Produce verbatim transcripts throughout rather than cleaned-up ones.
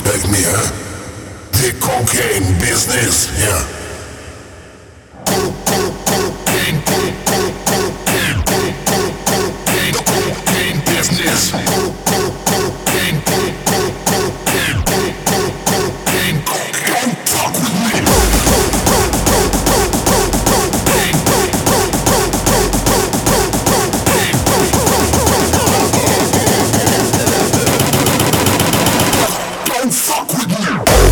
respect me, huh? The cocaine business, yeah. Co- co- cocaine, co- co- cocaine, co- co- cocaine, the cocaine business. Co- co- cocaine, co- co- cocaine, co- co- cocaine, co- don't fuck with me. Don't fuck with me.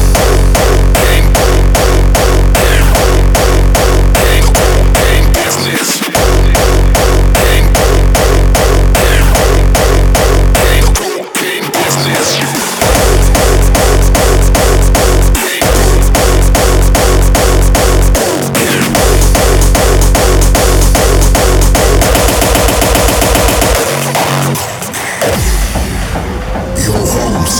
Yo, Holmes,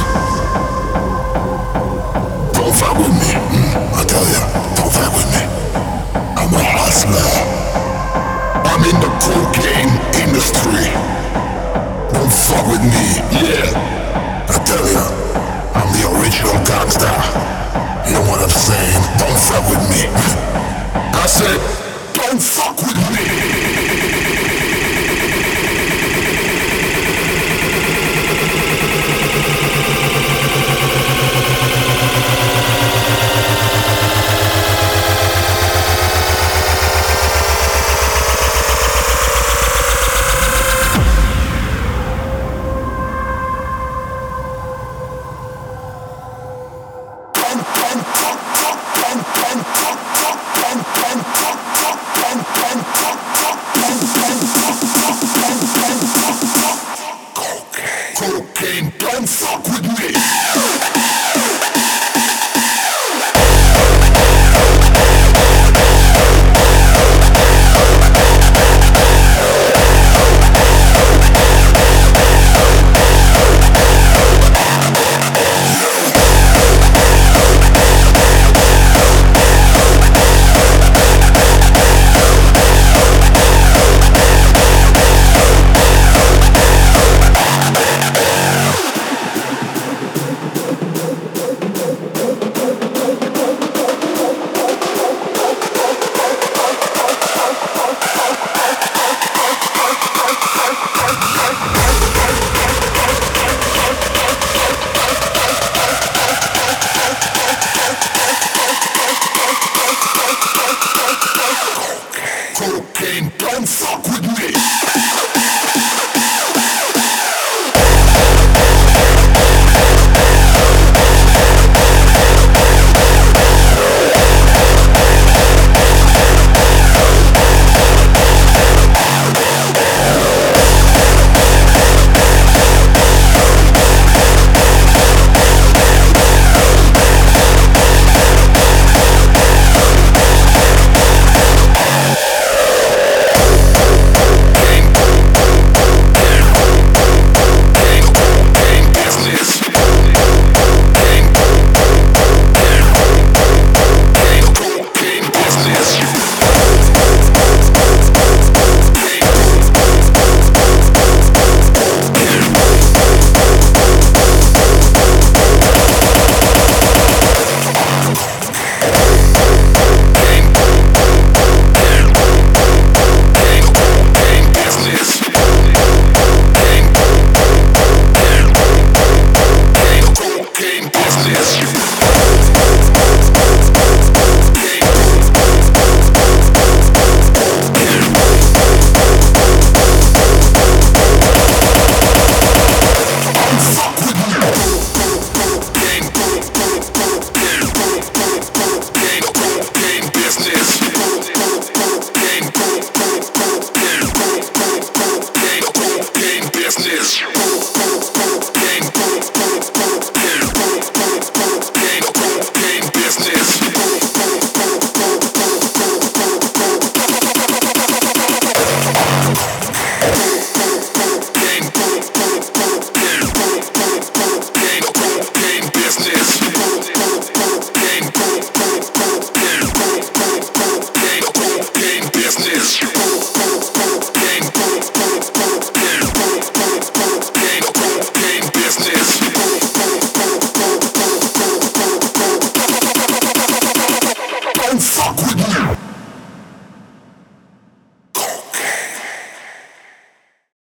don't fuck with me. Mm, I tell ya, don't fuck with me. I'm a hustler. I'm in the cocaine industry. Don't fuck with me. Yeah, I tell ya, I'm the original gangster. You know what I'm saying? Don't fuck with me. I said, don't fuck with me.